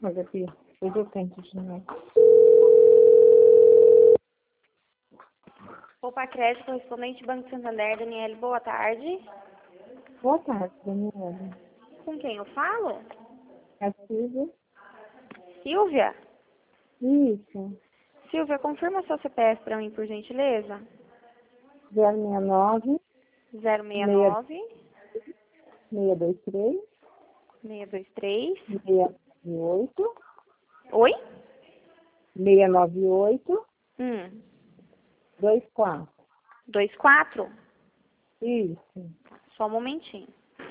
Mas aqui, tudo eu tento de novo. Opa, Crédito, correspondente Banco Santander, Daniele, boa tarde. Boa tarde, Daniela. Com quem eu falo? É Silvia? Silvia? Isso. Silvia, confirma seu CPF para mim, por gentileza. 069 069 623 623 698 Oi? 698 24. 24? Isso. Só um momentinho.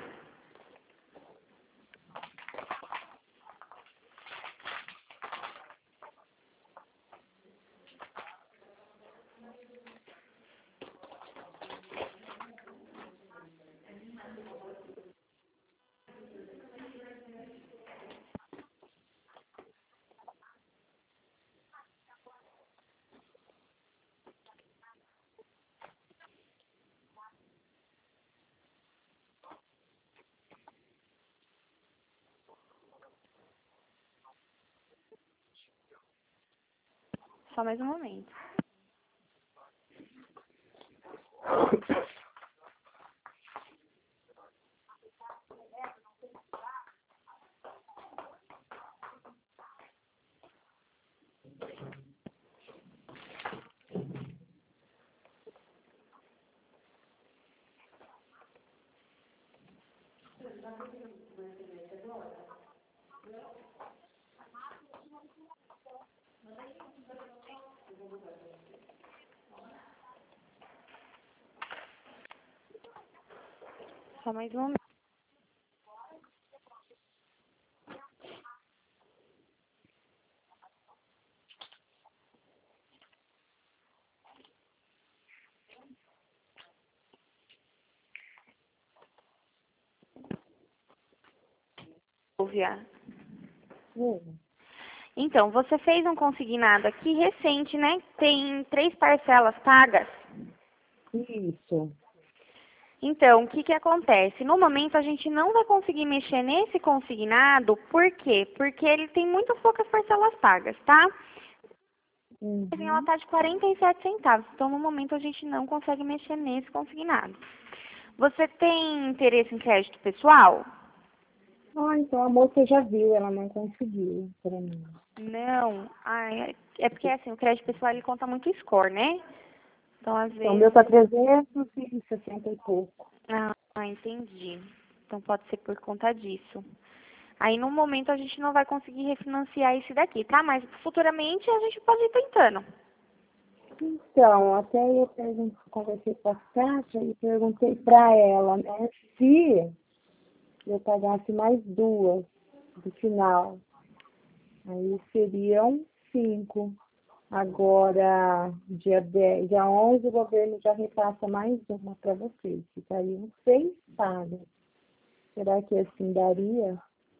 Só mais um momento. Só mais um momento. Silvia. Então, você fez um consignado aqui recente, né? Tem 3 parcelas pagas. Isso. Então, o que que acontece? No momento, a gente não vai conseguir mexer nesse consignado. Por quê? Porque ele tem muito poucas parcelas pagas, tá? Ela está de 47 centavos. Então, no momento, a gente não consegue mexer nesse consignado. Você tem interesse em crédito pessoal? Ah, então a moça já viu, ela não conseguiu para mim. Não. Ah, é porque, assim, o crédito pessoal, ele conta muito score, né? Então, às Então, o vezes... meu tá 360 e pouco. Ah, entendi. Então, pode ser por conta disso. Aí, no momento, a gente não vai conseguir refinanciar esse daqui, tá? Mas, futuramente, a gente pode ir tentando. Então, até eu conversei com a Kátia e perguntei para ela, né, se eu pagasse mais 2 do final. Aí seriam 5. Agora, dia 11, o governo já repassa mais uma para vocês. Ficariam 6 pagas. Será que assim daria?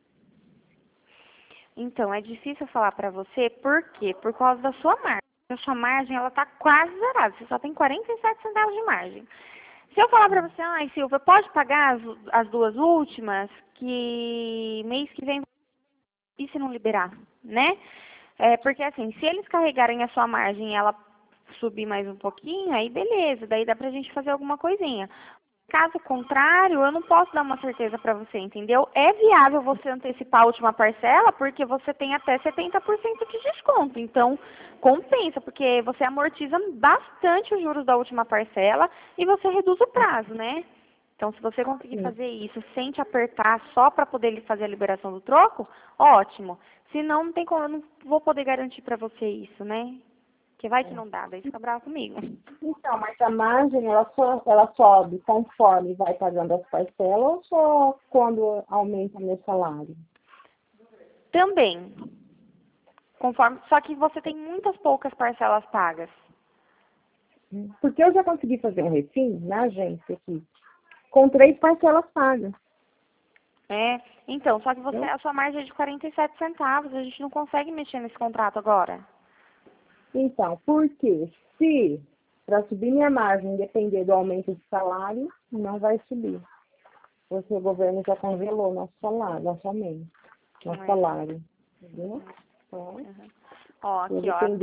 Então, é difícil falar pra você, por quê? Por causa da sua margem. A sua margem, ela tá quase zerada. Você só tem 47 centavos de margem. Se eu falar pra você, ai, Silvia, pode pagar as 2 últimas, que mês que vem, e se não liberar, né? Porque assim, se eles carregarem a sua margem e ela subir mais um pouquinho, aí beleza, daí dá pra gente fazer alguma coisinha. Caso contrário, eu não posso dar uma certeza para você, entendeu? É viável você antecipar a última parcela, porque você tem até 70% de desconto. Então, compensa, porque você amortiza bastante os juros da última parcela e você reduz o prazo, né? Então, se você conseguir Sim. fazer isso sem te apertar só para poder fazer a liberação do troco, ótimo. Se não, não tem como, eu não vou poder garantir para você isso, né? Porque vai que não dá, daí fica bravo comigo. Então, mas a margem, ela sobe conforme vai pagando as parcelas ou só quando aumenta meu salário? Também, conforme, só que você tem muitas poucas parcelas pagas. Porque eu já consegui fazer um refim na agência aqui, com 3 parcelas pagas. Então, só que você, a sua margem é de 47 centavos, a gente não consegue mexer nesse contrato agora. Então, porque se para subir minha margem depender do aumento de salário, não vai subir. Porque o governo já congelou nosso salário, nosso aumento, nosso salário. Entendeu? Então, Uhum. Ó, aqui, ele ó, tem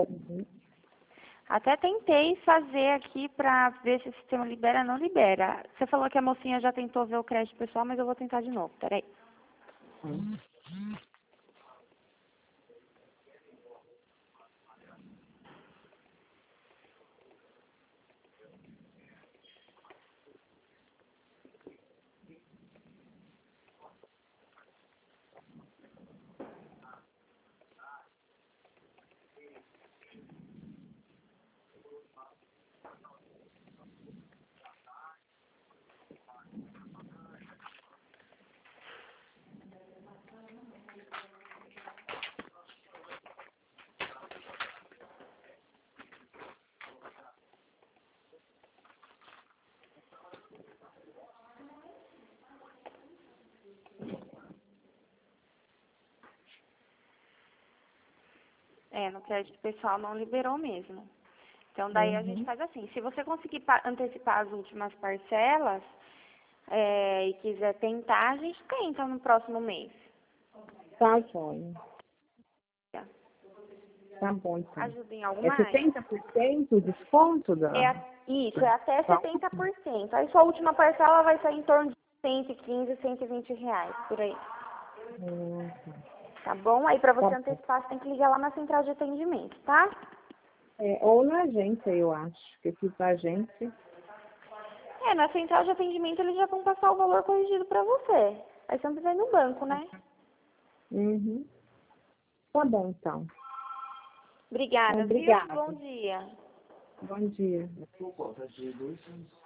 até tentei fazer aqui pra ver se o sistema libera ou não libera. Você falou que a mocinha já tentou ver o crédito pessoal, mas eu vou tentar de novo, peraí. No crédito pessoal não liberou mesmo. Então, daí a gente faz assim, se você conseguir antecipar as últimas parcelas e quiser tentar, a gente tenta no próximo mês. Tá, joia. Tá bom, então. Ajuda em algo É mais? 70% o desconto da... Isso, é até 70%. Aí sua última parcela vai sair em torno de 115, 120 reais, por aí. Tá bom? Aí pra você antecipar, você tem que ligar lá na central de atendimento, tá? Ou na agência, eu acho. Que aqui pra agência... Na central de atendimento eles já vão passar o valor corrigido pra você. Aí você não precisa ir no banco, né? Uhum. Tá bom, então. Obrigada, viu? Obrigada. Bom dia. Bom dia.